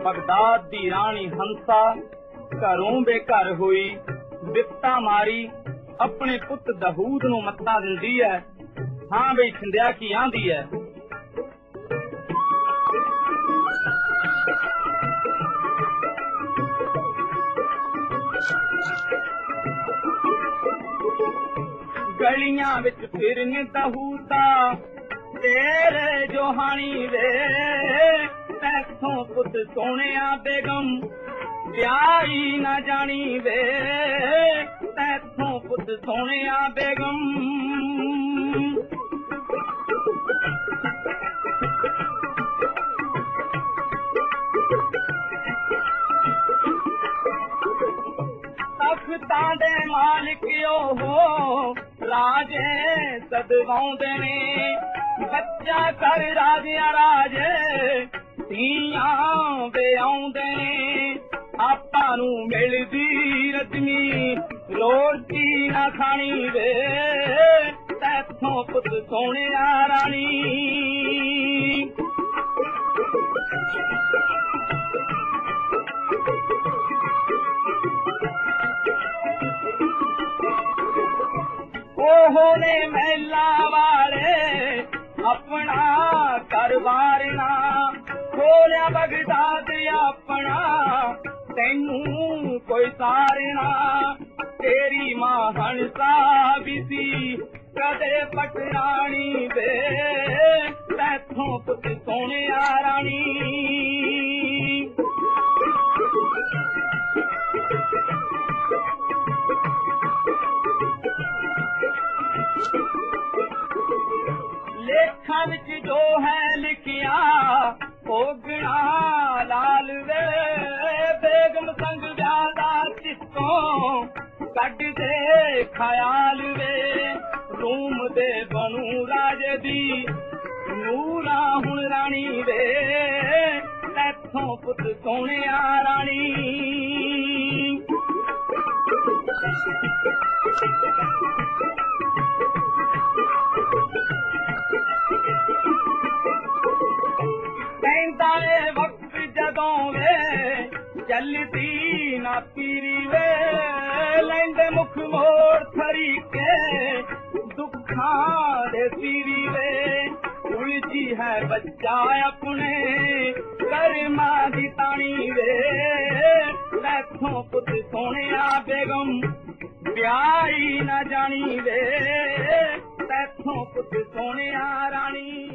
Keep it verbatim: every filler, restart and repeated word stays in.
Baghdad दी रानी हंसा घरों बेघर हुई, बिपता मारी अपने पुत दहूद नूं मत्ता दिंदी है। हां बई छिंदिया की आंदी है, गलियां विच फिरन दहूदा तेरे जोहानी वे, तैथों पुत सोहणिया बेगम ब्याही न जानी वे, तैथों पुत सोहणिया बेगम। तख्तां दे मालिक ओहो राजे सदवाउंदे ने, बच्चा कर राजिया राजे धीआं विआउंदे ने। आपां नूं मिलदी रजनी रोटी ना खानी वे, तैथों पुत सोहणिया रानी। ओहो ने महला वाले अपना करवार ना, खोलिया बगदाद अपना तैनू कोई सारना। तेरी मां हंसा भी सी कदे पटरानी वे, तैथों पुत सोहणिया रानी। लेखा विच जो है लिखिया भोगना लाल वे, बेगम संग ज्यादा चित्तों कड दे खयाल वे। रूम दे बनू राजे दी नूरा हुण रानी वे, तैथों पुत सोहणिया रानी। कहंदा ए वक्त जदों वे चलदी ना पीरी वे, लैंदे मुख मोड़ थरीके दुखां दे सीरी वे। उलझी है बच्चा अपने कर्मा दी तानी वे, तैथों पुत सोहणिया बेगम ब्याही न जानी वे, तैथों पुत सोहणिया रानी।